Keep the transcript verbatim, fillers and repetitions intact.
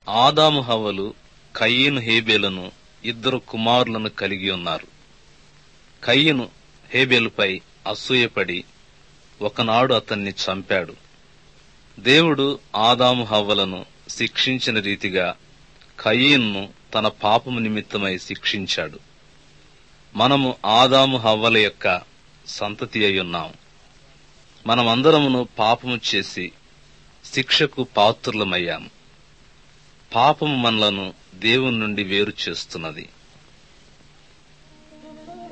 ఆదాము హవ్వలు కయీను హేబేలును ఇద్దరు కుమారులను కలిగి ఉన్నారు. కయీను హేబేలుపై అసూయపడి ఒకనాడు అతన్ని చంపాడు. దేవుడు ఆదాము హవ్వలను శిక్షించిన రీతిగా కయీనును తన పాపము నిమిత్తమై శిక్షించాడు. మనము ఆదాము హవ్వల యొక్క సంతతి అయ్యున్నాం. మనమందరమును పాపము చేసి శిక్షకు పాత్రులమయ్యాము. పాపము మనలను దేవుని నుండి వేరు చేస్తున్నది.